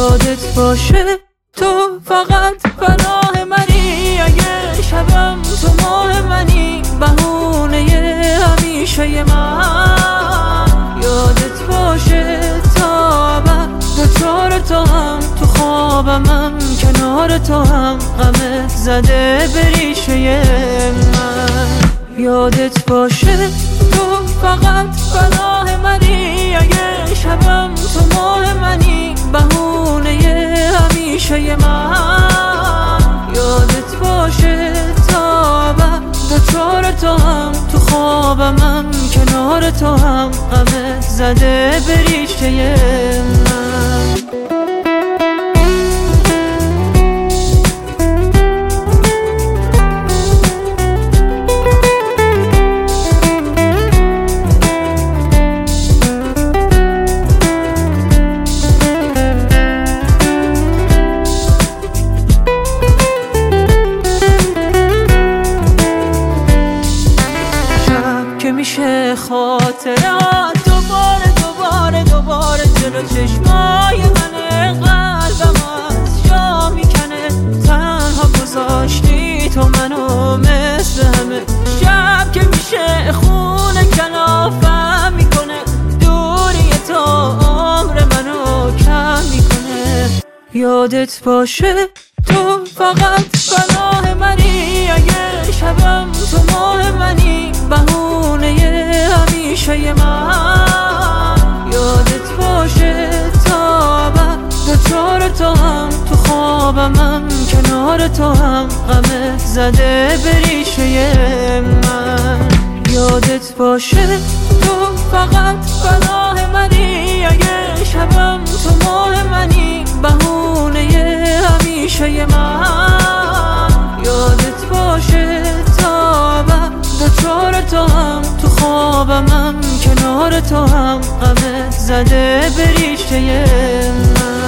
یادت باشه تو فقط پناه منی، اگه شبم تو ماه منی، بهونه همیشه من. یادت باشه تا ابد دوچار تو هم، تو خوابمم کنار تو هم، غمت زده به ریشه من. یادت باشه تو فقط پناه منی، اگه شبم تو ماه منی، بهونه همیشه من. یادت باشه تا ابد دوچار تو هم، تو خوابمم کنار تو هم، غمت زده به ریشه من. که میشه خاطرات دوباره جلو چشمای من، قلبم از جا میکنه، تنها گذاشتی تو منو مثل همه. شب که میشه خونه کلافم میکنه، دوری تو عمر منو کم میکنه. یادت باشه تو فقط پناه منی، اگه شبم تو ماه منی، بهونه همیشه من. یادت باشه تا ابد دوچار تو هم، تو خوابمم کنار تو هم، غمت زده به ریشه من. یادت باشه تو فقط پناه منی، اگه شبم تو ماه منی، بهونه همیشه من. یادت باشه تا ابد دوچار تو هم، تو خوابمم کنار تو هم، غمت زده به ریشه من.